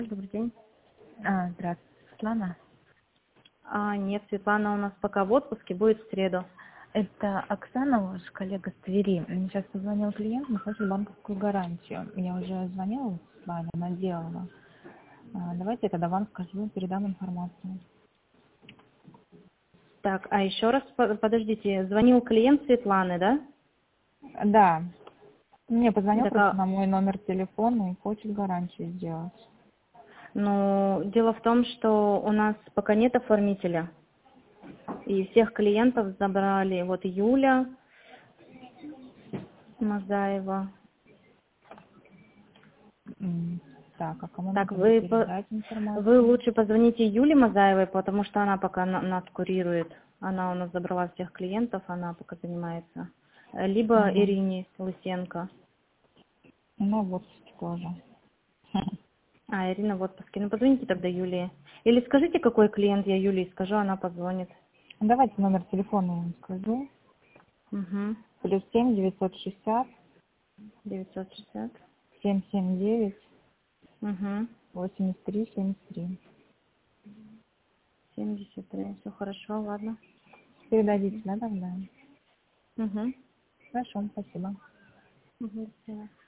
Добрый день. Здравствуйте, Светлана. Нет, Светлана у нас пока в отпуске, будет в среду. Это Оксана, ваш коллега с Твери. Мне сейчас позвонил клиент, он хочет банковскую гарантию. Я уже звонила с вами, она делала. Давайте я тогда вам скажу, передам информацию. Так, а еще раз, подождите, звонил клиент Светланы, да? Да, мне позвонил Так, просто на мой номер телефона и хочет гарантию сделать. ну, дело в том, что у нас пока нет оформителя. И всех клиентов забрали. Вот Юля Мазаева. Так, а кому мне Так, тогда вы, передать вы информацию? лучше позвоните Юле Мазаевой, потому что она пока нас курирует. Она у нас забрала всех клиентов, она пока занимается. Либо Угу. Ирине Лысенко. Ну, вот тоже. Ирина в отпуске. Ну, позвоните тогда Юлии. Или скажите, какой клиент, я Юлии скажу, она позвонит. Давайте номер телефона я вам скажу. Угу. +7 960 960. 779 Угу. 8373. 73. Все хорошо, ладно. Передадите, да, тогда? Угу. Хорошо, спасибо. Угу.